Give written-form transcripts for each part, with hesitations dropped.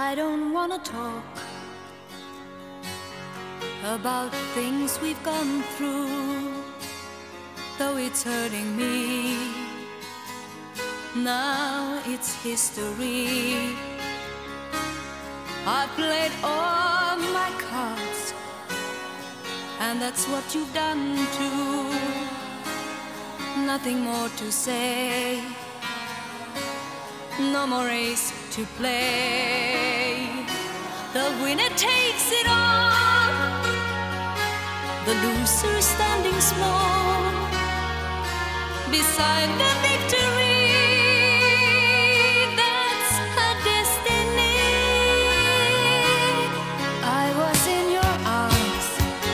I don't wanna talk about things we've gone through, though it's hurting me. Now it's history. I played all my cards, and that's what you've done too. Nothing more to say, no more race to play. The winner takes it all, the loser standing small beside the victory. That's her destiny. I was in your arms,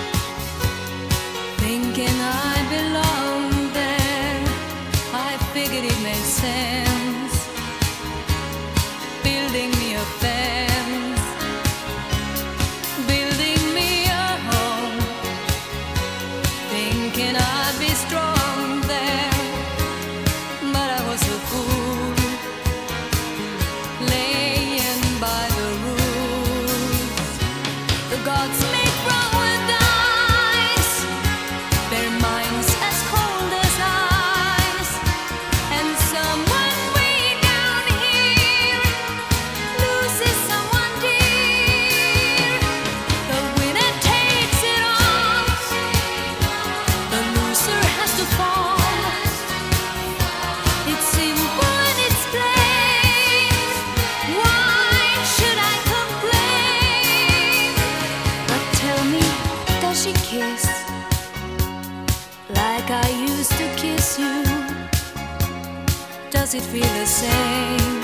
thinking I belonged there. I figured it made sense, building me a fence, building me a home, thinking I'd be strong there. But I was a fool, laying by the rules. The gods make wrong with eyes, their minds as cold as ice, and someone way down here loses someone dear. The winner takes it all, the loser has to fall. It's simple and it's plain. Why should I complain? But tell me, does she kiss like I used to kiss you? Does it feel the same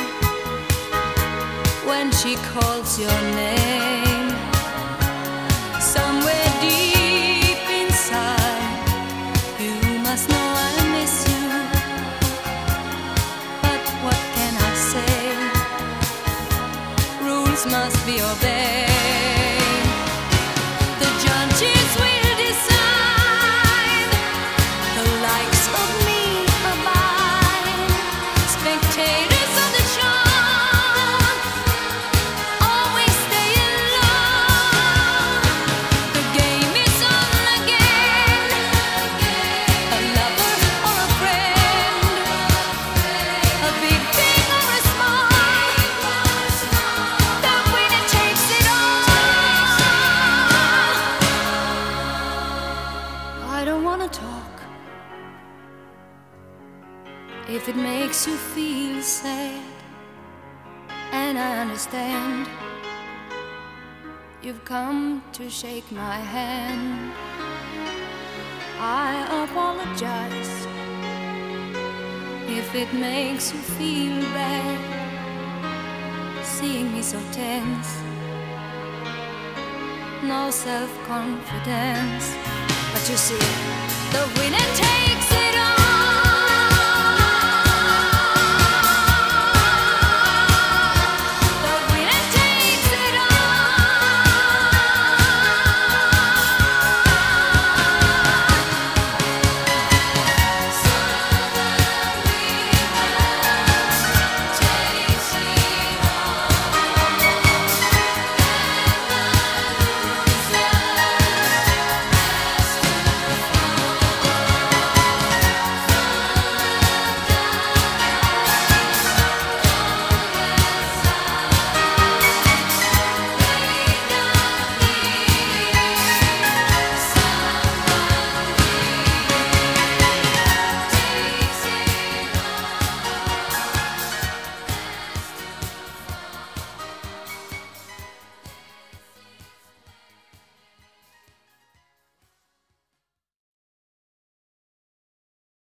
when she calls your name? Somewhere deep inside, you must know I miss you. But what can I say? Rules must be obeyed. The judges will decide, the likes of me abide. Spectators of the show always stay alone. The game is on again, a lover or a friend, a big thing or a small, the winner takes it all. I don't wanna talk if it makes you feel sad, and I understand. You've come to shake my hand. I apologize if it makes you feel bad, seeing me so tense, no self-confidence. But you see, the winner takes it